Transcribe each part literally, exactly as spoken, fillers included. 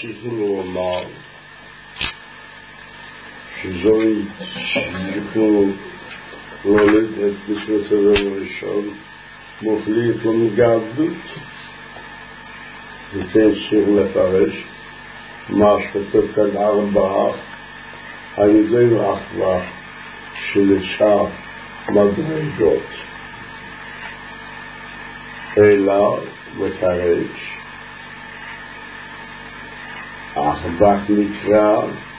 ממשיכים לומר שזוהי שיכנו לולד את מצוות אדם הראשון מוחליט למגעבדות וכן צריך לפרש מה שכתוב כאן ארבעה על ידי אחווה שלשה מדרגות אלא מפרש אחבך נקרא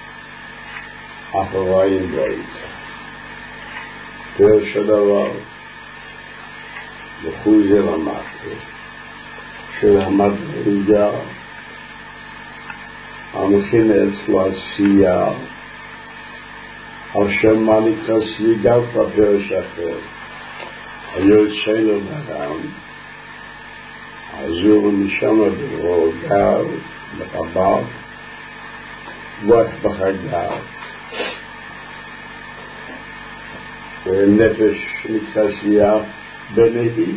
אחריים בית פרש הדבר בחוזר המטה של המדרגה המכינת לעשייה על שם מה נקרא סליגה בפרש אחר היוצא לו ברם עזור משם ברוגר בחב"ד ואף בחגר ונפש נקרא סלייה בנהי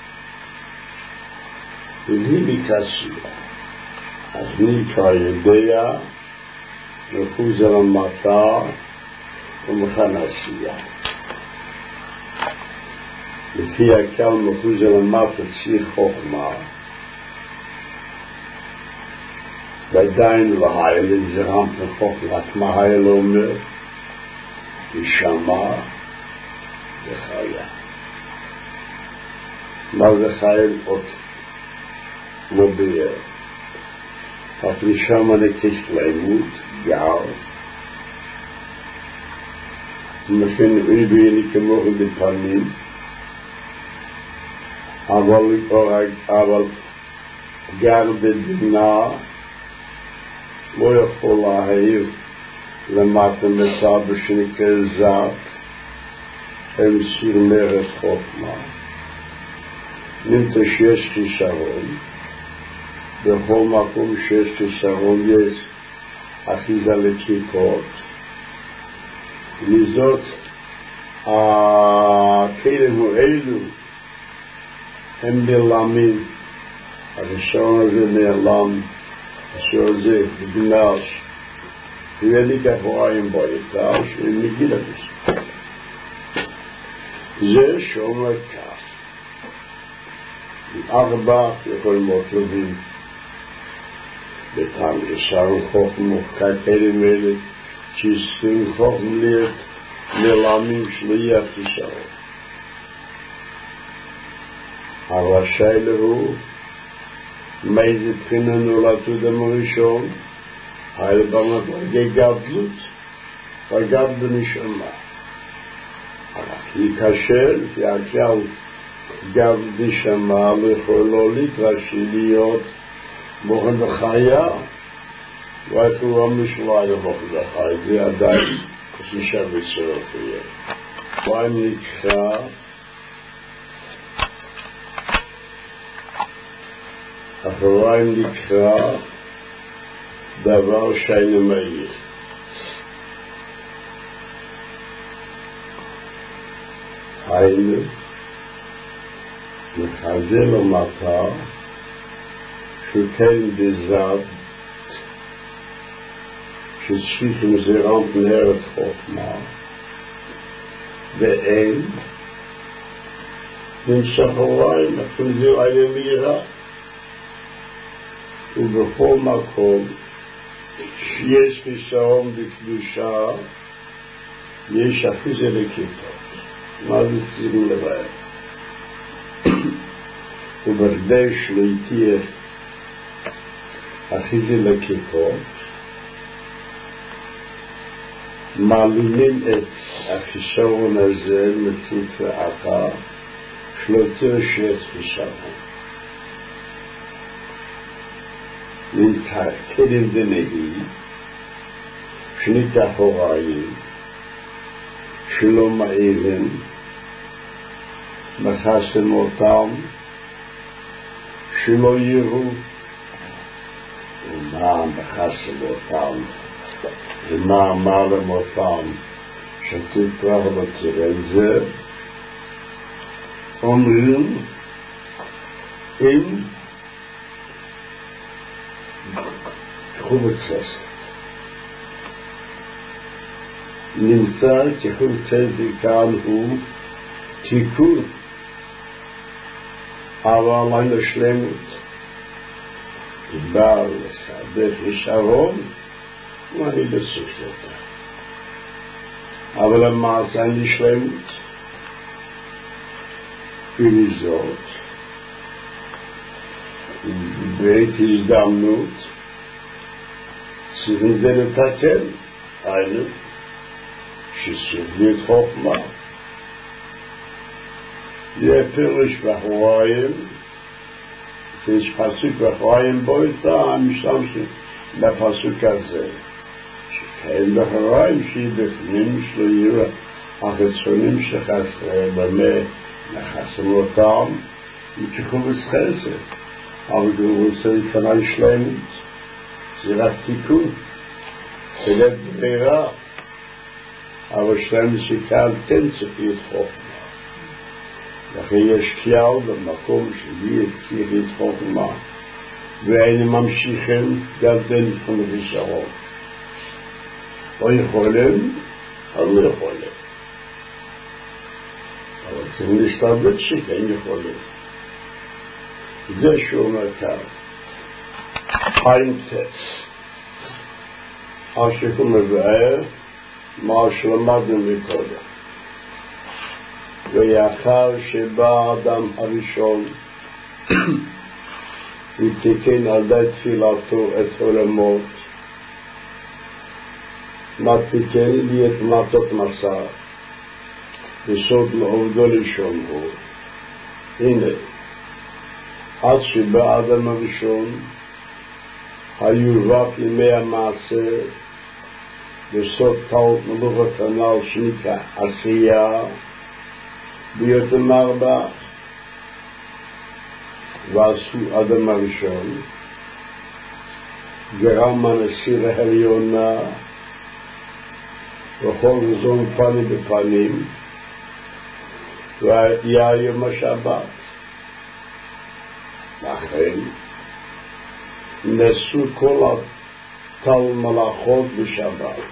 והיא נקרא סלייה אז נקרא יודע מחוז על המטה ומכן עשייה לפי הקל מחוז על המטה צי חוכמה ועדיין להייל זרמת חוכמת מה הייל אומר ישמע וחיה מה זה חייל עוד מוביל אף נשמה נקיש לימוד גר מכן איבי נקמוך בפנים אבל אבל גר בדינה לא יכול להעיר למטה מסע בשנקרא זת הם סיר מרד חוכמה נמצא שיש חיסרון בכל מקום שיש חיסרון יש אחיזה לקיקות לזאת הכלים האלו הם נעלמים הראשון הזה נעלם אשר זה בגלל וידיק אחריים ביתה שהם מגיל הזה זה שאומר כך ארבע יכול מאוד לבין בטעם ישר חוכמו ככלים אלה שיסכים חוכם להיות נעלמים שליח ישרו הרשאי להו מאיזה בחינה נולדו דם הראשון היה במדרגי גדלות וגד בנשמה היא קשה לפי הכלל גד נשמה ויכול לא להתרשי להיות מוכן בחיה ואיפה המשמעה למוכן בחיה זה עדיין כשישה בצורת יהיה ואם נקרא אחריים נקרא דבר שאינו מהיר היינו מחזה למטה שכן בזד שצריכים זרמת נרד חוכמה ואין נמצא אחריים אפילו זה היה מהירה ובכל מקום שיש חיסרון בקדושה יש אחיזה לכיפות מה זה צריכים לבאר ובכדי שלא אחיזה לכיפות מעלימים את החיסרון הזה מצופה אחר שלא תראה שיש חיסרון כלים דנהי שנית אחוריים שלא מאירים מחסם אותם שלא יראו ומה מחסם אותם ומה אמרם אותם שתפרח בצרל זה אומרים אם כחוב צסק. נמצא כחוב צסק כאן הוא תיקון, אבל אין השלמות. בא לסדר ישרון, ואני בסוף אותה. אבל המעשה אין לי שלמות. ולזאת, בעת הזדמנות, צריכים זה לתקן, היינו, שצריך חוכמה. זה פירוש בחוריים, יש פסוק בחוריים בו איתה, משתמשים בפסוק הזה. שכן בחוריים שהיא בפנים שלו יראה, החיצונים שחסר במה, נחסם אותם, יקחו בסחסר. אבל הוא רוצה לכנן שלמות. זה רק תיקון. זה לא גבירה. אבל שלמות שכאן כן צריך להתחוכמה. לכן יש כלל במקום שלי צריך להתחוכמה. והיינו ממשיכים גדל לפני ושרון. לא יכולים, אבל לא יכולים. אבל צריכים להשתלט שכן יכולים. זה שהוא אומר כאן. חיים צץ. אשר הוא מבאר מה שלמדנו מקודם. ויחר שבא האדם הראשון ותיקן על די תפילתו את עולמות, מה תיקן לי את מתות מסע וסוד לעובדו לשון הוא. הנה, עד שבא האדם הראשון היו רק ימי המעשה וסוד טעות מלוכת הנ"ל שנקרא עשייה ביותם ארבע, ועשו אדם הראשון גרם הנשיא העליונה וכל זון פנים בפנים, והיה יום השבת. לכן נשאו כל התל מלאכות בשבת.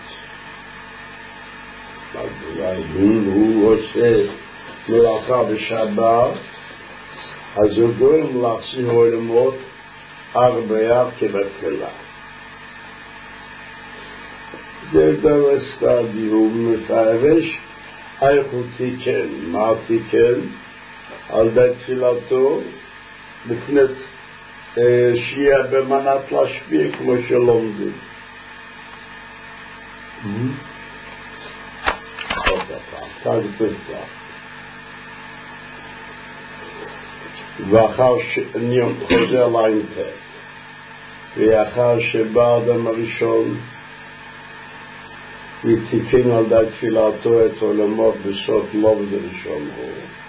אם הוא עושה מלאכה בשבת, אז הוא גורם להחזיר עולמות ארבעה כבתחילה. זה דבר סטדי, הוא מפרש איך הוא תיקן, מה תיקן על די תפילתו בפני שיהיה במנת להשפיע כמו שלומדים. עוד פעם, כך תפתח. ואחר שאני חוזר לאינטר, ואחר שבא האדם הראשון ותיקן על די תפילתו את עולמות בסוף לובד ראשון הוא.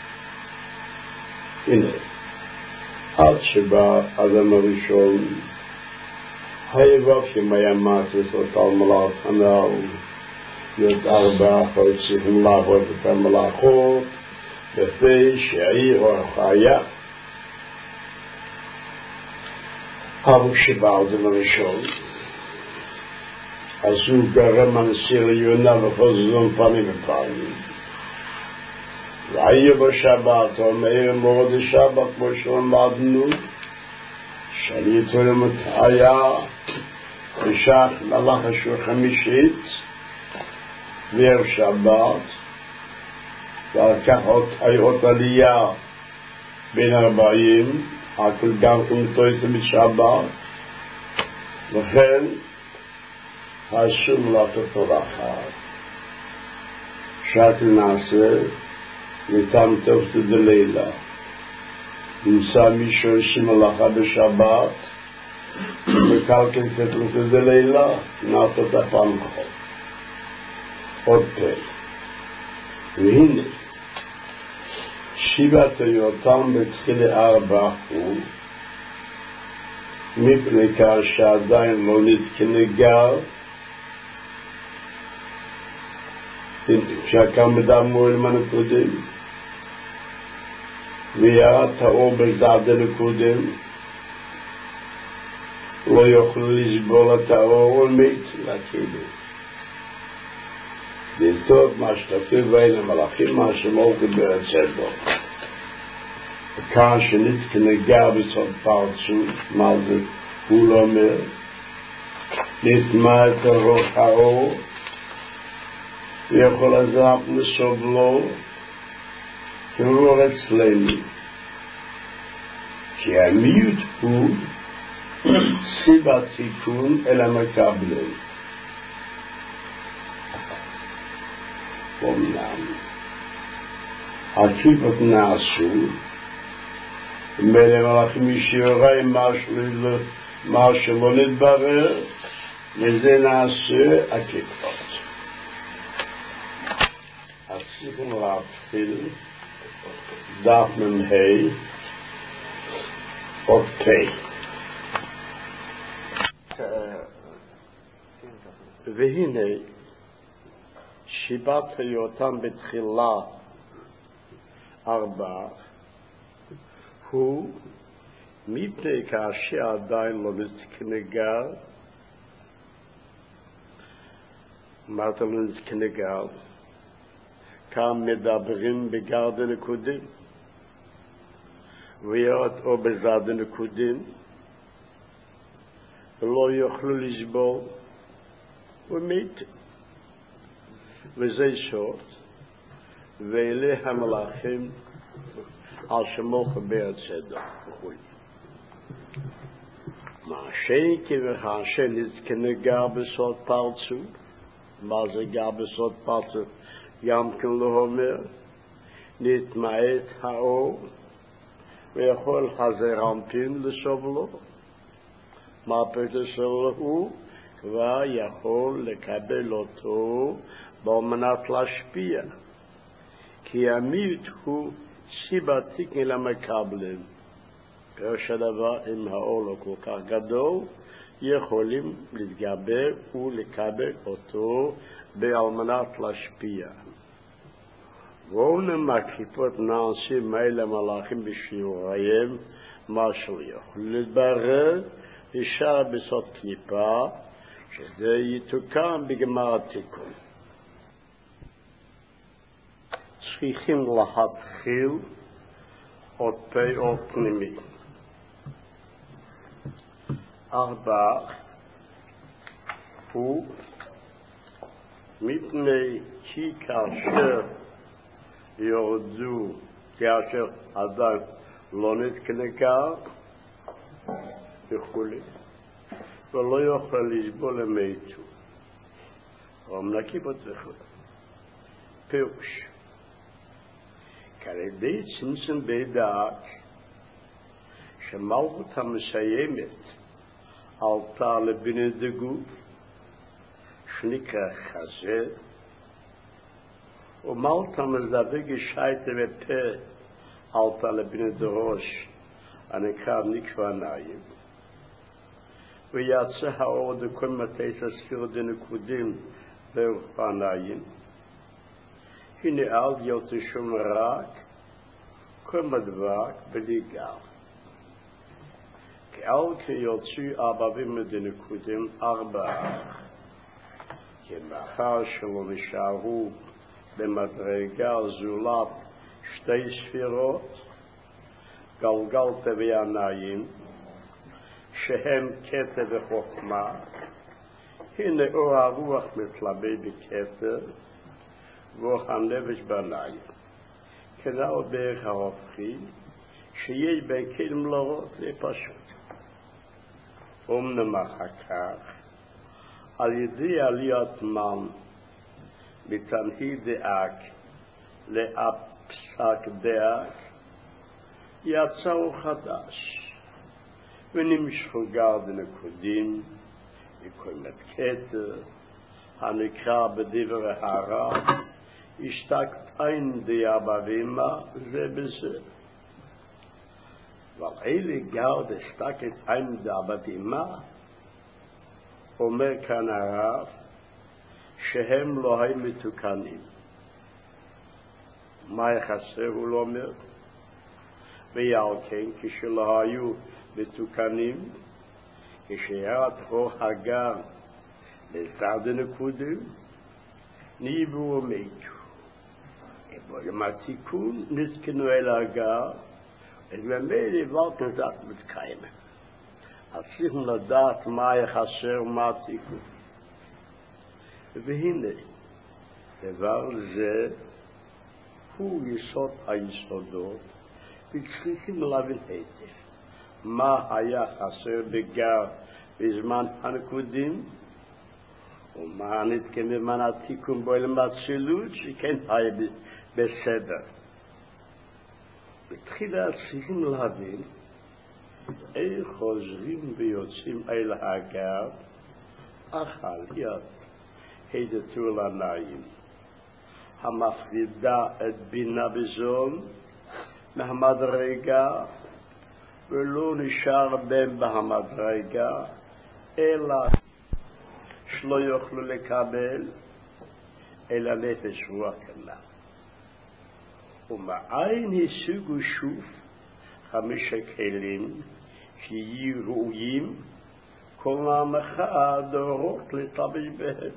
הנה, עד שבא האדם הראשון היבב ימי המעטס אותה מלאכות הנ"ל, להיות ארבעה צריכים לעבוד את המלאכות לפי שהעיר או החיה. אבל שבא האדם הראשון אז הוא גרם הנשיא עליונה בכל זון פנים ופנים. והיה בשבת, אומר מאוד השבת, כמו שלמדנו, שאני תורם את היה בשח מלאך השור חמישית, וערב שבת, ועל כך היה עוד עלייה בין ארבעים, הכל גם כמתויתם בשבת, לכן, השום לעשות הולכה שאת נעשה ותם טוב תדלילה נמצא מישהו שמלאכה בשבת וקלקן כתוב תדלילה נעשות הפעם חוב עוד פל והנה שיבת היותם בתחילי ארבע הוא מפני כך שעדיין לא נתכנגר שהקם בדם מועלמן הקודם והיה תאור בזדדה לקודם לא יוכלו לסבול את האור ומת לכאילו. דלתות מה שכתוב בין המלאכים מה שמולכת ברצדו. וכאן שנתכנגע בסוד פרצות, מה זה הוא לא אומר? נטמע את הרוח האור ויכול לזרף לסובלו כרור אצלנו. כי המיעוט הוא סיבת תיקון אל המקבלים. אומנם הכיפות נעשו מלא מלאכים ישירי מה שלא נתברר וזה נעשה הכיפות. אז צריכים להתחיל דף ממהי עוד פי. והנה שיבת היותם בתחילה ארבע הוא מפני כאשר עדיין לא נתכנגל. מה אתה לא נתכנגל? כאן מדברים בגרד הנקודים וירד או בזד הנקודים ולא יוכלו לסבול ומת. וזה סוד ואלה המלאכים על שמולך ברצדו וכו'. מה שאין וכאן שנתכנגל בסוד פרצות, מה זה גר בסוד פרצות? גם כן לא אומר נתמעט האור ויכול הזרנפין לסובלו. מה פרטה שלו הוא? כבר יכול לקבל אותו על מנת להשפיע. כי המיעוט הוא סיבת תיקון למקבלים. פירוש הדבר, אם האור לא כל כך גדול, יכולים להתגבר ולקבל אותו על מנת להשפיע. ואומנם הכיפות נעשים מאלה מלאכים בשיעוריהם, מה שלא יכול להתברר, נשאר בסוד קליפה, שזה יתוקן בגמר התיקון. צריכים להתחיל עוד פי עוד פנימי. ארבע הוא מפני כי כאשר יורדו, כאשר עדיין לא נתכנגל וכו' ולא יוכל לסבול למתו. ומנקים את זה פירוש. כעל ידי צמצום בדעת שמלכות המסיימת עלתה לבינה דגוף שנקרא חזה ומלכות המזדווה גשייתה ופה עלתה לבינה דראש הנקרא נקרא עיניים ויצא האור דכל מתי ספירות דנקודים ברוך העיניים. הנה אל יוצא שום רק כל מדבק בלי גל. כי אל כיוצאו ארבעים מדנקודים ארבע. כי מאחר שלא נשארו במדרגה זולת שתי ספירות גלגלת ועיניים שהם קטע וחוכמה. הנה אור הרוח מתלבא בקטע ואור הנפש בעיניים. כנ"ל בערך ההופכי שיש בין כלים לראות לפשוט. אומנם אחר כך על ידי עליית מן מתנהי דאק לאפסק דאק יצאו חדש ונמשכו גר דנקודים וקוימת כתר הנקרא בדבר הרב השתקת אין דיאבה ואימה זה בזה. אבל אלה גר דשתקת אין דיאבה ואימה אומר כאן הרב שהם לא היו מתוקנים. מה יחסר הוא לא אומר? ועל כן כשלא היו מתוקנים כשירד אור הגר לצד הנקודים, ניבו ומתו. ובעולם התיקון נזכנו אל הגר, ובמילא עברתם זאת מתקיימת. אז צריכים לדעת מה יחסר ומה התיקון. והנה, דבר זה הוא יסוד היסודות, וצריכים להבין היטב מה היה חסר בגר בזמן הנקודים, ומה נתקן בזמן התיקון בעולם האצילות, שכן היה בסדר. בתחילה צריכים להבין איך חוזרים ויוצאים אל הגר, אך על יד הידתו לעיניים, המפרידה את בינה בזול מהמדרגה, ולא נשאר בהם בהמדרגה, אלא שלא יוכלו לקבל אלא נפש רוח כנף. ומאין השיגו שוב חמישה כלים שיהיו ראויים כל עמך הדורות לטבש בהם.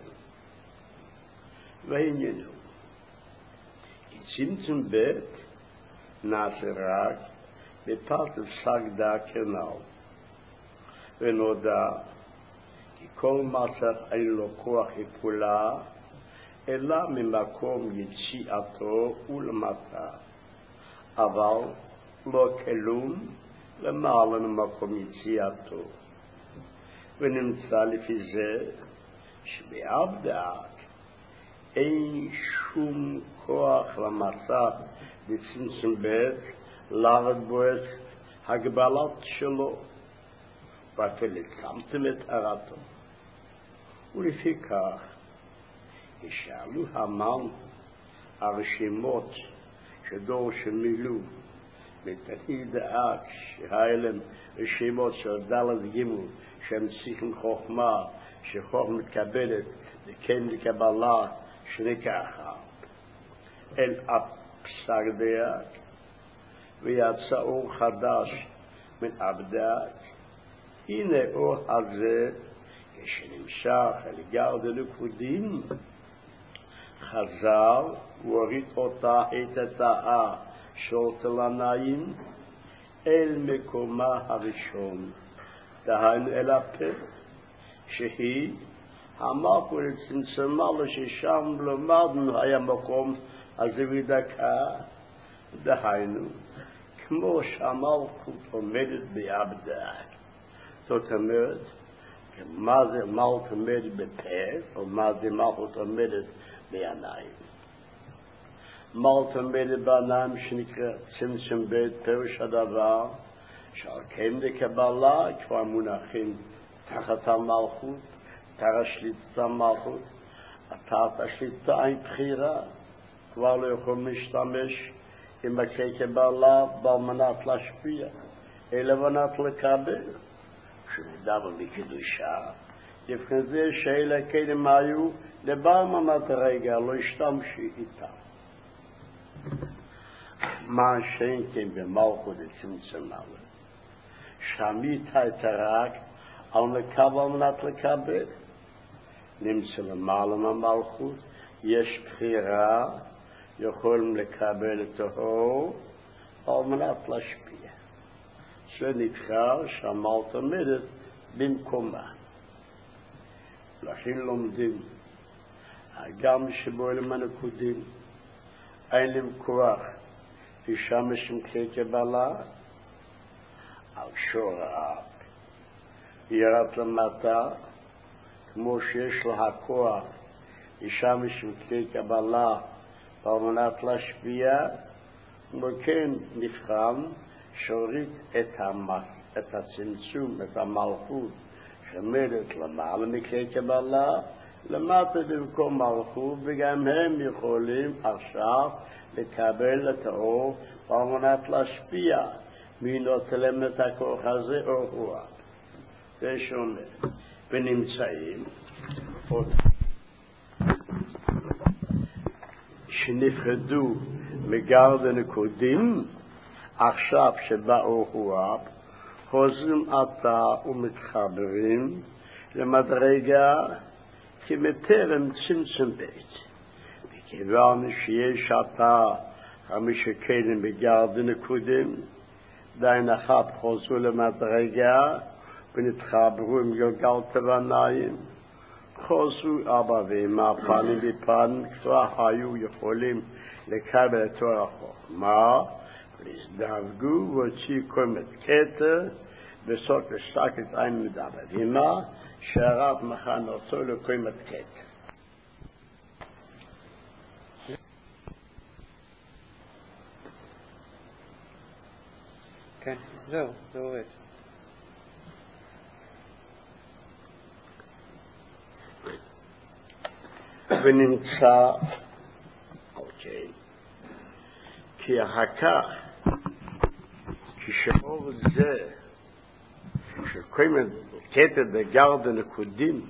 והעניינו כי צמצום בית נעשה רק בפרט סגדה כנ"ל, ונודע כי כל מסך אין לו כוח לפעולה אלא ממקום יציאתו ולמטה, אבל לא כלום למעלה ממקום יציאתו. ונמצא לפי זה שבאב דעת אין שום כוח למצב בצמצום בית לרד בו את הגבלת שלו, ואפילו לצמצם את הרתו. ולפי כך ישאלו המן הרשימות שדור שמילאו ותהי דעת שהאלם רשימות של דלת גימול שהם צריכים חוכמה, שחוכמה מתקבלת וכן לקבלה שנקחה אל הפסק דעת, ויצא אור חדש מן אבדת. הנה אור הזה כשנמשך אל גר דנקודים חזר והוריד אותה את התאה של תלנאים אל מקומה הראשון, דהיינו אל הפה, שהיא המקום לצמצמה לו ששם למדנו היה מקום הזווי דקה, דהיינו כמו שהמלכות עומדת בעבדה. זאת אומרת, מה זה מלכות עומדת בפה, או מה זה מלכות עומדת בעיניים. מלכות עומדת בעיניים שנקרא צמצום בית, פירוש הדבר שעל כן לקבלה כבר מונחים תחת המלכות, תחת שליטת המלכות, תחת השליטה אין בחירה, כבר לא יכולים להשתמש עם הכי קבלה בעל מנת להשפיע, אלא מנת לקבל. כשמדבר בקדושה, יבחן זה שאלה כלים היו לבעל מנת הרגע, לא השתמשו איתם. מה שאין כן במלכות הצמצום עליו, שמית הייתה רק על מקבל מנת לקבל. נמצא למעלה מהמלכות, יש בחירה, יכולים לקבל את האור על מנת להשפיע. זה נקרא שהמלכות עומדת במקומה. לכן לומדים, גם שבעולם הנקודים אין להם כוח לשמש עם כלי קבלה, על שור האב ירד למטה, כמו שיש לה כוח לשמש עם כלי קבלה על מנת להשפיע, וכן נבחן שהוריד את, המס, את הצמצום, את המלכות שעומדת למעלה מכלי קבלה למטה במקום מלכות, וגם הם יכולים עכשיו לקבל את האור על מנת להשפיע. מי נותן להם את הכוח הזה? אור רוח. זה שונה. ונמצאים שנפרדו מגר דנקודים, עכשיו שבא אור רוח חוזרים עתה ומתחברים למדרגה כמטרם צמצום בית. וכיוון שיש עתה חמישה כלים בגרד נקודים, דיין אחת חוזרו למדרגה ונתחברו עם גלגל תבניים, חוזרו אבא ואמא פנים בפנים, כבר היו יכולים לקבל את תואר החוכמה, להזדווגו והוציאו קומת כתר, בסוף לשק את עין מדבר ואמא, שהרב מכן אותו לקומת כתר. כן, זהו, זה עובד. ונמצא, אוקיי, כי אחר כך, כשאור זה, שקוימת כתר בגרד הנקודים,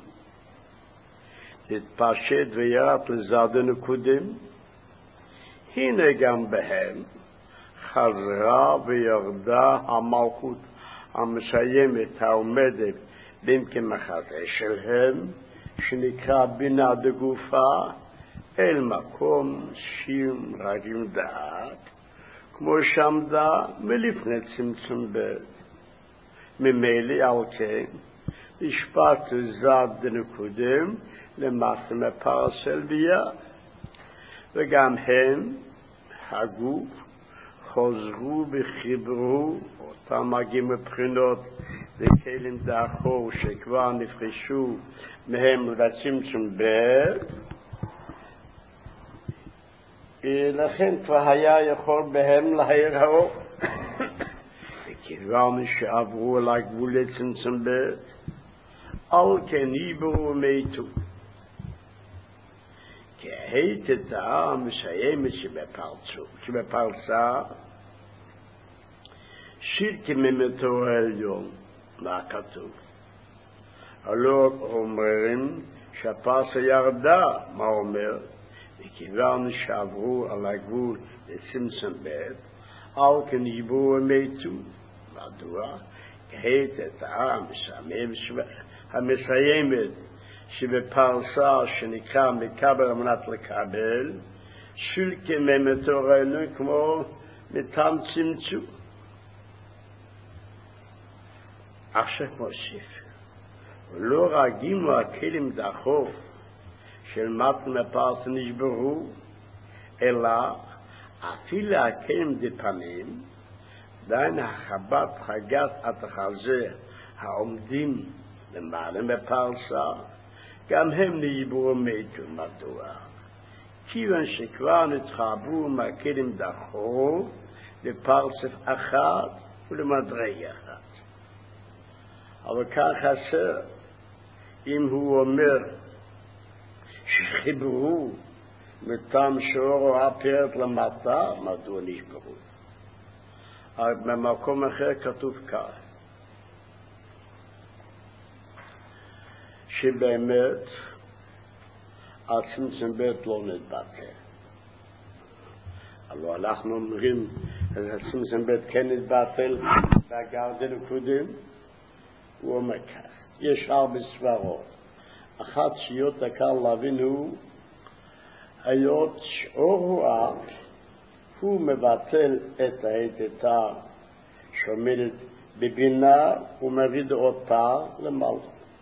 התפשט וירד לזד הנקודים, הנה גם בהם, חזרה וירדה המלכות המסיימת העומדת במקום החזה שלהם, שנקרא בינה דגופה, אל מקום שיר רגיל דעת, כמו שעמדה מלפני צמצום בית. ממילא על כן, נשפט זד דנקודים למטה מפרסל ביה, וגם הם, הגוף, חוזרו וחיברו אותם מגיעים מבחינות וכלים דאחור שכבר נפרשו מהם לצמצום בית, לכן כבר היה יכול בהם להאיר האור. וכיוון שעברו על הגבול לצמצום בית, על כן ייברו ומתו. כי ההתתה המסיימת שבפרסה, שילקי ממתור העליון, מה כתוב? הלא אומרים שהפרסה ירדה, מה אומר? וכיוון שעברו על הגבול לצמצום בית, על כן ייברו ומתו. מדוע? כי ההתתה המסיימת שבפרסה שנקרא מקבל על מנת לקבל, שילקי ממתור העליון כמו מטעם צמצום. עכשיו מוסיף, לא רגימו הכלים דחוף של מתן הפרסה נשברו, אלא אפילו הכלים דפנים, דיין החבת חגת התחזה העומדים למעלה בפרסה, גם הם נשברו מתו. מדוע? כיוון שכבר נתחברו מהכלים דחוף לפרסה אחת ולמדרגה אחת. אבל כך חסר, אם הוא אומר שחיברו מטעם שאורו הפרט למטה, מדוע נשברו? אבל במקום אחר כתוב כך, שבאמת הצמצום בית לא נתבטל. אבל אנחנו אומרים שהצמצום בית כן נתבטל בגרד הנקודים, הוא אומר כך, יש הרבה סברות. אחת שיות הקל להבין הוא, היות שאור הוא אב, הוא מבטל את ההתתה שעומדת בבינה ומביא אותה למעלה.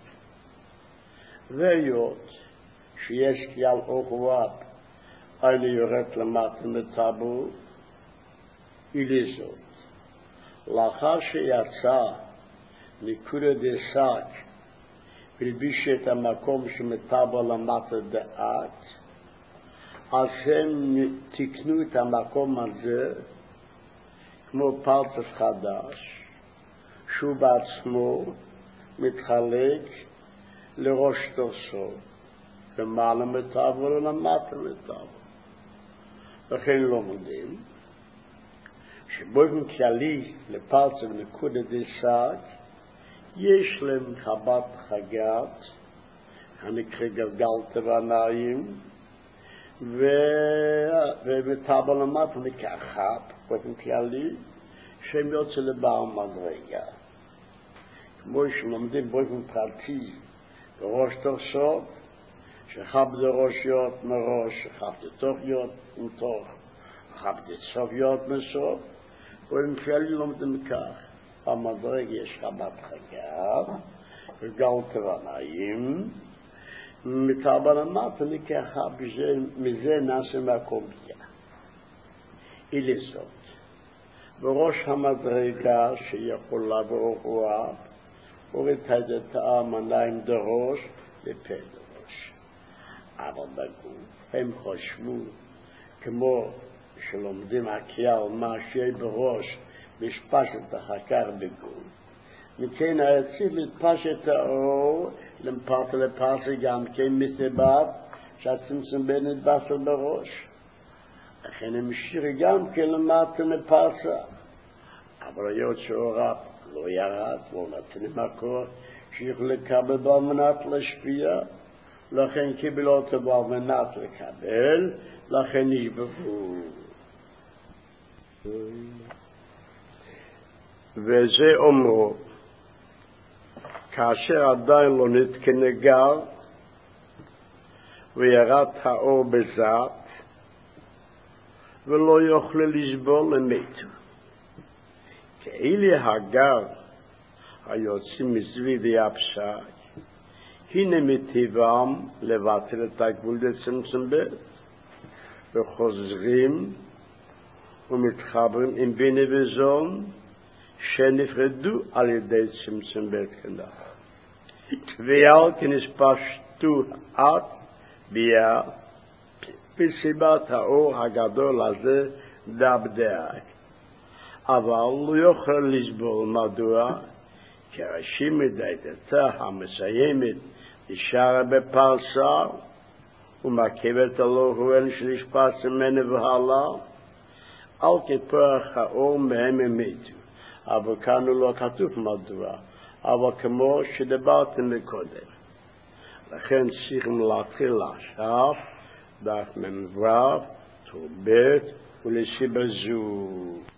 והיות שיש כלל אור הוא אב, אני יורד למטה מטבור, אליזות. לאחר שיצא נקודה דסק ולביש את המקום שמטבר למטה דעת, אז הם תקנו את המקום הזה כמו פרצף חדש, שהוא בעצמו מתחלק לראש תורסו, למעלה מטבר ולמטה מטבר. לכן לא מודעים שבאופן כללי לפרצף נקודה דסק יש להם חבת חגת, הנקרא גלגל תבניים, ומטבר למטה נקרא חב, באופן כללי, שהם יוצא לבעל מדרגה. כמו שלומדים באופן פרטי, בראש תוך סוף, שכבד ראשיות מראש, שכבד תוכיות מתוך, שכבד סופיות מסוף, ובמפעלי לומדים כך. במדרג יש רבת חגר, וגל תבנאים, מתרבה למטה מככה, מזה נעשה מהקומפיה. אילסות. בראש המדרגה שיכולה ברוח, הוריד את האמניים דראש לפה דראש. אבל בגוף הם חשבו, כמו שלומדים הכלל מה שיהיה בראש, משפשת החקר בגוף. מכן היציב להתפשט האור, למפרט לפרסה גם כן מסבב, שהצמצום בין נתבסר בראש. לכן הם שירי גם כן למטה לפרסה. אבל היות שהורף לא ירד, לא נתן מקור, שיוכל לקבל בו מנת להשפיע, לכן קיבל אותו בו מנת לקבל, לכן נשבבו. וזה אומרו, כאשר עדיין לא נתקנה גל, וירד האור בזאת, ולא יוכל לסבול למתו. כאלה הגל היוצאים מסביב הפסק, הנה מטבעם לבטל את הגבול דצמצום ב' וחוזרים ומתחברים עם בינה וזון שנפרדו על ידי צמצום ב' כנח. ועל כנספשטו עד ביה בסיבת האור הגדול הזה דבדאי. אבל לא יוכל לסבול מדוע, כי ראשי מדייתתה המסיימת נשארה בפרסה, ומרכבת הלא אין שנשפס ממנו והלאה, על כפרח האור מהם הם מתו. אבל כאן לא כתוב מדוע, אבל כמו שדיברתם מקודם. לכן צריכים להתחיל עכשיו, דף ממברב, תורבית ולסיבה זו.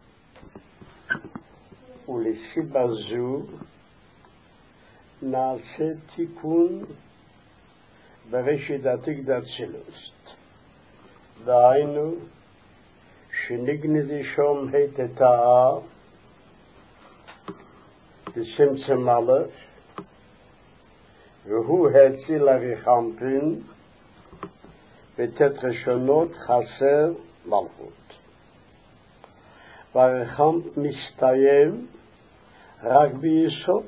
ולסיבה זו נעשה תיקון בראשית עתיק דאצילוסט. דהיינו, שנגנזי שום היתתה בצמצום א', והוא הציל הרחמפין בתת ראשונות חסר מלכות. והרחמפ מסתיים רק ביסוד,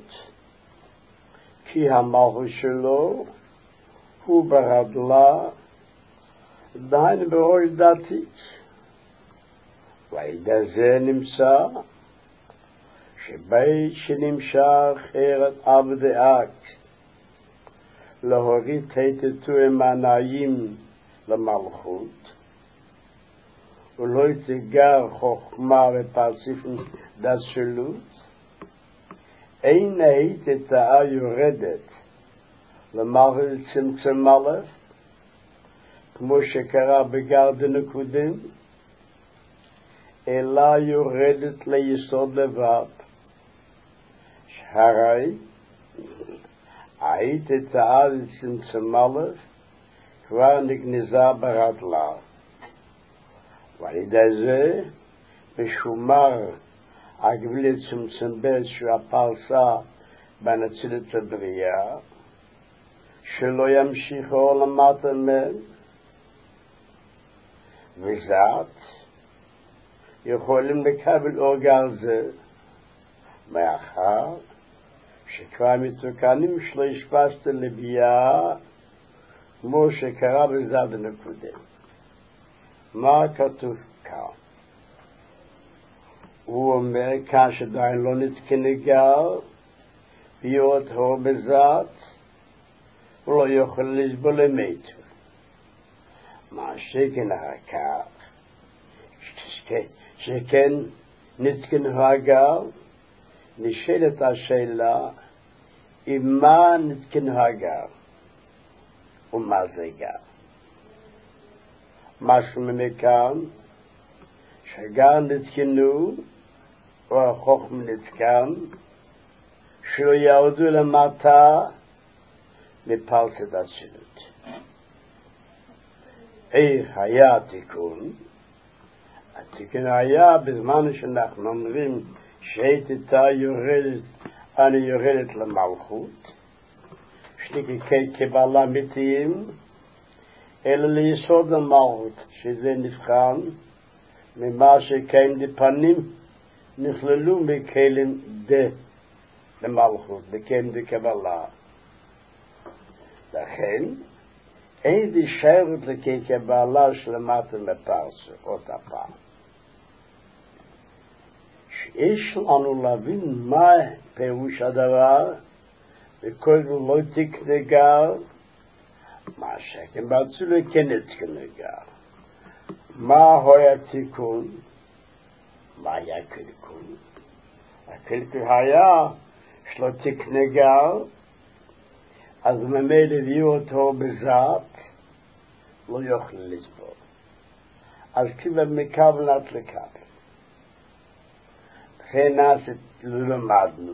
כי המלכות שלו הוא ברדלה, דהיינו בראש דתית. והידע זה נמצא שבית שנמשך ארת עבדאק להוריד היתתו עם העניים למלכות, ולא יתגר חוכמה ופרציפים דאצילות, אין היתתה יורדת למלכות צמצום א', כמו שקרה בגר דנקודים, אלא יורדת ליסוד לבד. שהרי היתתה לצמצום א' כבר נגנזה ברדלה. ועל ידי זה משומר הגבול לצמצום ב' שהוא הפרסה בנצילת הבריאה, שלא ימשיך אור למטה מהם, וזאת יכולים לקבל אור גל זה, מאחר שכבר מתוקנים שלא השפשת לביאה, כמו שקרה בזד הנקודם. מה כתוב כאן? הוא אומר כאן שדיין לא נתקנה גל, ויוד אור בזד, ולא יוכל לסבול למתו. מה שכן הכך, שכן נתקנה הגל, נשאלת השאלה, עם מה נתקנה הגל? ומה זה גל? משהו מכאן, שגל נתקנו, או החוכם נתקן, שלא ירדו למטה מפרסת אצילות. איך היה התיקון? התיקון היה בזמן שאנחנו אומרים שהייתה יורדת, אני יורדת למלכות, שתיקי קבלה אמיתיים, אלא ליסוד המלכות, שזה נבחן ממה שקיים דפנים נכללו בכלים דה למלכות, בכלים דה קבלה. לכן, אין די שיירות לכי קבלה שלמטה מפרסה, אותה פעם. שיש לנו להבין מה פירוש הדבר, וכל לא תקנגר, מה שכן בעצו לכנת כנגר. מה היה תיקון? מה היה קלקול? הקלקול היה שלא תקנגר, אז ממילא הביאו אותו בזאת, לא יוכל לסבור. אז כאילו מקבלת לקבל. לכן נעשית למדנו.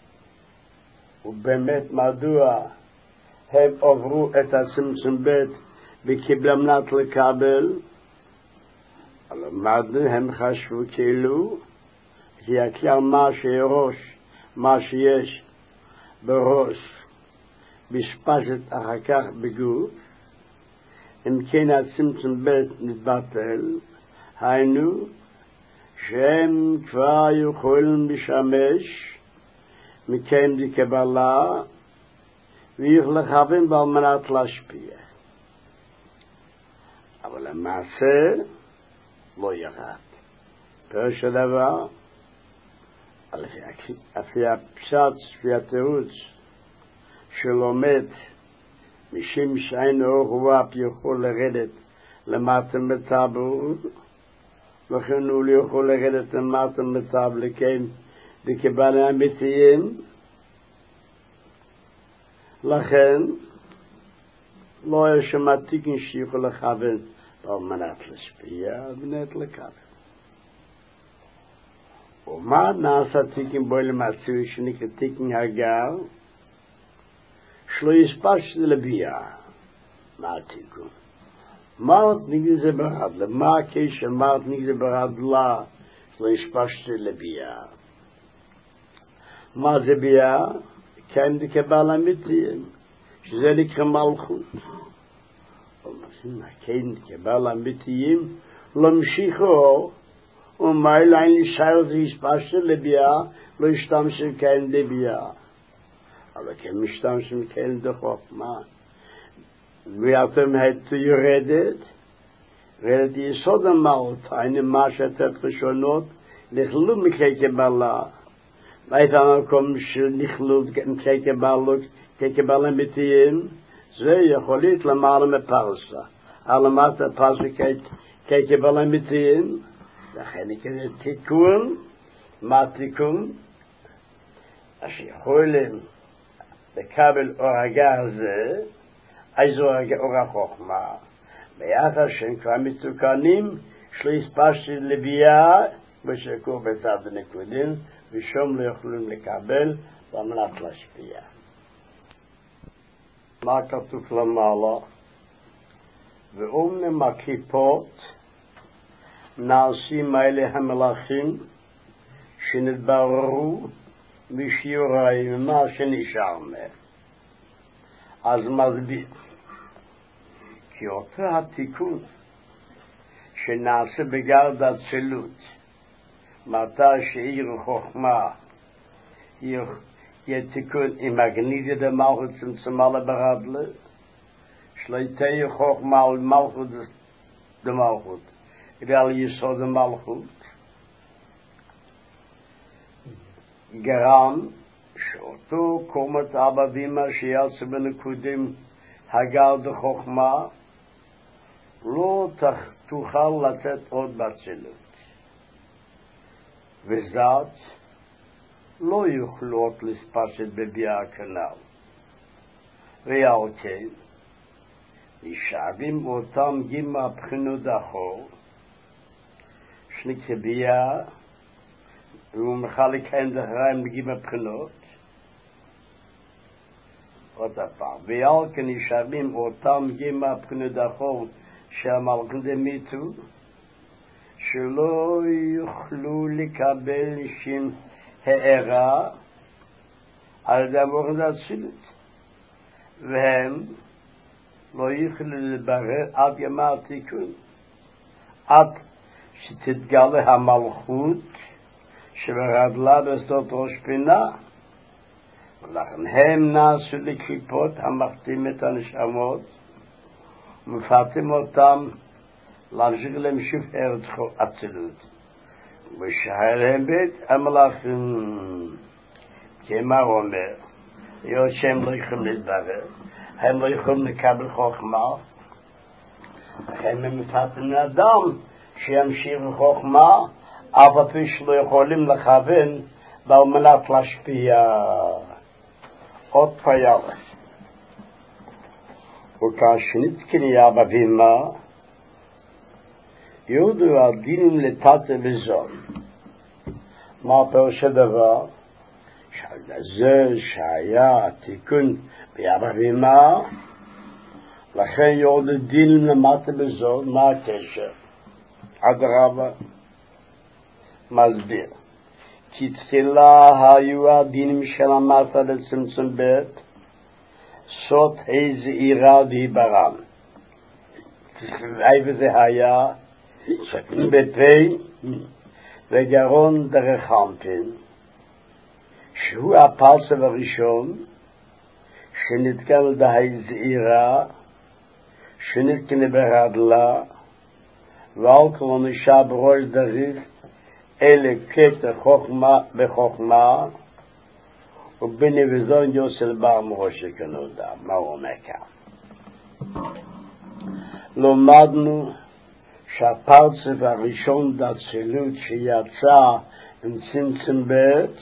ובאמת מדוע הם עברו את הצמצום בית וקיבלת לקבל, למדנו, הם חשבו כאילו, כי הכלל מה שראש, מה שיש בראש, משפשת אחר כך בגוף, אם כן הצמצום בית נתבטל, היינו שהם כבר יכולים לשמש מקיים די קבלה ויכול לכוון על מנת להשפיע. אבל למעשה לא ירד. פירוש הדבר, לפי הפשט, לפי התירוץ, שלומד משום שאין אור רוח יכול לרדת למטה מטבל, לכן הוא לא יכול לרדת למטה מטבל לקיים בקבלה אמיתיים, לכן לא יש שם תיקון שיכול לכוון על מנת להשפיע ומנת לקבל. ומה נעשה תיקון בו למצוי שנקרא תיקון הגר? שלא יספש לביאה. מה התיקון? מרת נגד זה ברדלה. מה הקשר מרת נגד זה ברדלה? שלא יספש לביאה. מה זה ביאה? קיים דקבל אמיתיים. שזה נקרא מלכות. קיים דקבל אמיתיים. לא משיכו. ומייל אין להישאר זה יספש לביאה. לא ישתמש קיים דביאה. אבל כן משתמשים כאלה דחוכמה. ואתם היית יורדת, יורדת יסוד המהות, היינו מה שאתת ראשונות, נכללו מקרי קבלה. והיית המקום שנכללו מקרי קבלה, כקבלה אמיתיים, זה יכול להיות למעלה מפרסה. העלמת הפרסה כקבלה אמיתיים, לכן כזה תיקון, מה תיקון? אשר יכולים לקבל אור הגר הזה, אז אור החוכמה. ביחד שהם כבר מתוקנים, שלא יספש לביאה, ושקור בצד הנקודים, ושום לא יכולים לקבל, במנת להשפיע. מה כתוב למעלה? ואומנם הכיפות, נעשים האלה המלאכים, שנתבררו, משיעורי מה שנשאר מהם. אז מסביר, כי אותו התיקון שנעשה בגרד הצלות, מתי שעיר חוכמה, יהיה תיקון עם הגנידה דמלכות צמצמה לברדלה, שלא תהיה חוכמה על מלכות דמלכות, ועל יסוד המלכות, גרם שאותו קומת אבא ואמא שיעשו בנקודים הגר דחוכמה לא תוכל לתת עוד בצילות, וזאת לא יוכלות לספשת בביאה כנ"ל. ועל כן נשאבים אותם גימה בחינות דחור שנקרא ביאה, והוא מחלק הן דחריים בגימה בחינות, עוד הפעם. ועל כן נשארים אותם ימי הבחינות החוב שהמלכות דמיתו, שלא יוכלו לקבל שום הערה על ידי המלכות האצילות, והם לא יוכלו לברר עד ימי התיקון, עד שתתגלה המלכות שברדלה בשדות ראש פינה, ולכן הם נעשו לקליפות המחתים את הנשמות ומפתים אותם להמשיך להם שוב ארץ אצילות, ושהר להם בית המלאכים, כמה הוא אומר, היות שהם לא יכולים להתברר, הם לא יכולים לקבל חוכמה, הם מפתים לאדם שימשיך בחוכמה, אף על פי שלא יכולים לכוון ועל מנת להשפיע. עוד פיילס. וכשנית קנייה בבימה, יורדו הדינים לתת וזון. מה פירוש הדבר? שעל זה שהיה תיקון בבימה, לכן יורדו דינים למטה וזון. מה הקשר? אדרבה מסביר. כי תחילה היו הדינים של המטה לצמצום בית, סוד הזעירה והיברם. וזה היה בפה וגרון דרך אנפין, שהוא הפרצף הראשון שנתקל בהזעירה, שנתקל ברדלה, ועל כל נשאר בראש דריך אלה קטע חוכמה בחוכמה, ובנבזון יוסל בר מראשי כנודה. מה הוא אומר כאן? לומדנו שהפרצף הראשון דאצילות שיצא עם צמצום בית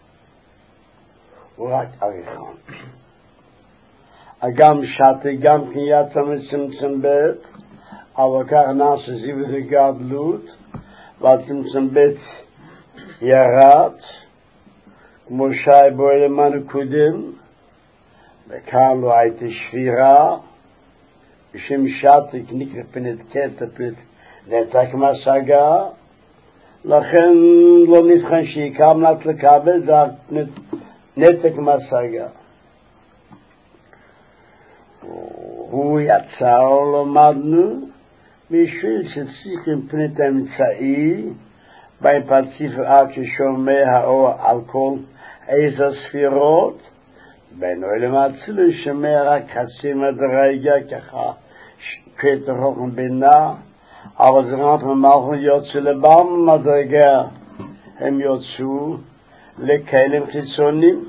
הוא רק אריכון. אגם שתי גם כן יצא מצמצום בית, אבל כך נעשה זיו וגדלות, והצמצום בית ירד, כמו שי בו אלמנו קודם, וכאן לא הייתה שבירה, ושם שתק נקרא פנת קטע פנת נתק מסגה, לכן לא נבחן שיקם נת לקבל, זה נתק מסגה. הוא יצא, למדנו, בשביל שצריכים פנת אמצעי, בין פציף עד ששומע האור על כל איזה ספירות, בין אוהלם אצילו שומע רק חצי מדרגה ככה, קטע רוחם בינה, אבל זה רק ממלכו יוצא לבם מדרגה, הם יוצאו לכלים חיצונים.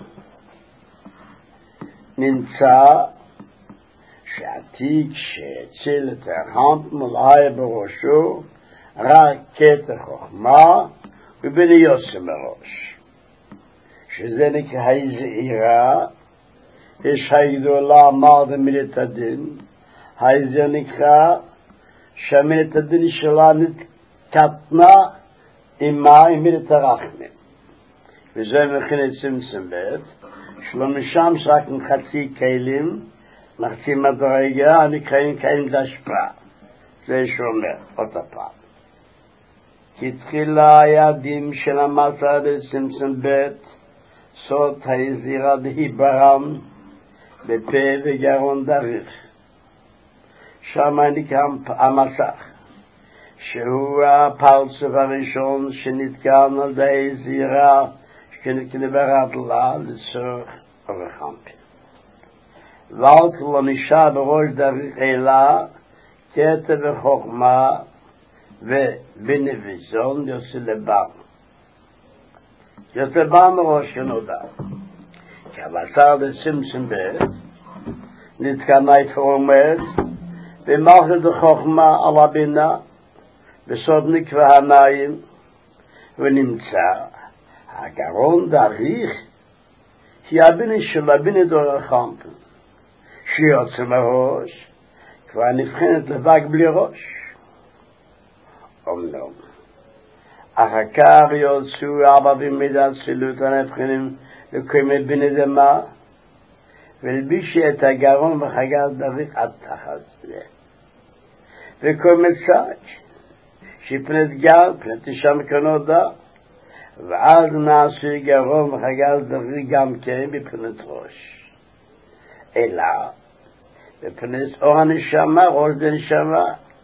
נמצא שהתיק שהציל את הרחמת מולאי בראשו, רק קטע חוכמה ובין יוצא מראש. שזה נקרא הזעירה, יש הגדולה אמרת מילת הדין, זה נקרא שהמילת הדין שלה נתקטנה עם מים מילת הרחמים. וזה מכין צמצום בית, שלא משם שרק חצי כלים, מחצי מדרגה, נקראים כלים דשפרה. זה שאומר, עוד הפעם. כי תחילה היעדים של המטה לצמצום בית, סוד הזעירה והיברם, בפה וגרון דריך. שם נקרא המסך, שהוא הפרצף הראשון שנתקן על די זעירה, שנתקן ברדלה לצורך אורך אנפין. ועל כל נשאר בראש דריך אלה, קטע וחוכמה, ובנבזון יוצא לבם. יוצא לבם מראש כנודע. כי הבשר לצמצום בית, נתקנה התפרומת, ומלכות החוכמה על הבינה, בסוד נקבע המים, ונמצא הגרון דריך, היא הבינה של הבינה דורך אנפין, שיוצא מראש, כבר נבחנת לבק בלי ראש. אומנם, אחר כך יוצאו ארבע במידת סילות הנבחנים לקיימי בינה דמה, ולבישי את הגרון וחגר דריך עד תחת זה. וכל מצג, שפנת גל, פנת שם כנודה, ואז נעשי גרון וחגר דריך גם כן בפנת ראש. אלא, בפנת אור הנשמה, ראש דנשמה,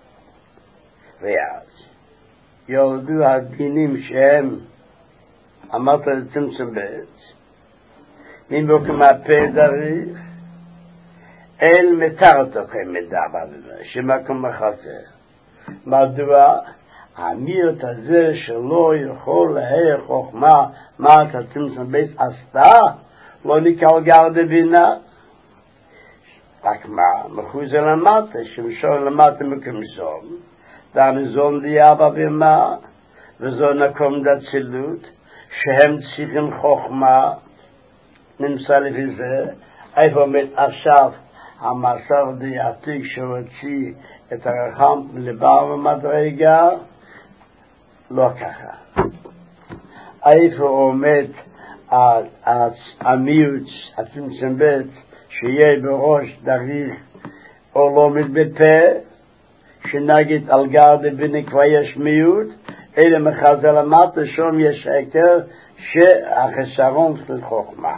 ואז יורדו הדינים שהם אמרת לצמצם בית, מן בוקם הפה דריך, אל מתר תוכם מדבר בזה, שמקום מחסר. מדוע? המיעוט הזה שלא יכול להעיר חוכמה, מה אתה צמצם בית עשתה, לא נקל גר דבינה. רק מה? מחוזה למטה, שמשור למטה מקומזון, דנזון דיאבה ומה, וזו נקום דצילות, שהם צריכים חוכמה, נמצא לפי זה, איפה עומד עכשיו המסר די עתיק שהוציא את הרחם לבר ומדרגה, לא ככה. איפה עומד המיעוט, הצמצם בית, שיהיה בראש דריך או לא עומד בפה, שנגיד על גר דבינה כבר יש מיעוט, אלה מחזה למטה, שום יש עקר שהחסרון של חוכמה.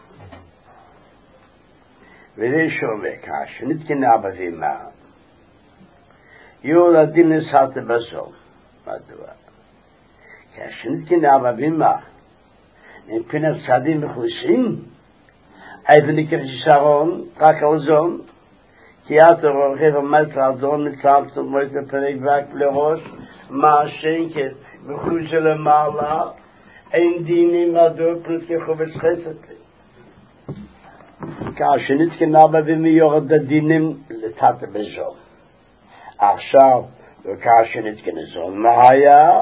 וזה שומע כך, שנתקנה בבימה, יהיו לדין נסעת בסוף. מדוע? כי שנתקנה בבימה, מבחינת צעדים מחוסים, איפה נקרא חסרון, רק על זון, כי אתה רוכב המטר על זון מצלצל מועד לפרק וק לראש, מה השנקת מחוזה למעלה, אין דינים מדוע פלטכו וסחסת. כאשר נתקנה בבימה יורד הדינים לתת בזון. עכשיו, וכאשר נתקנה זון, מה היה?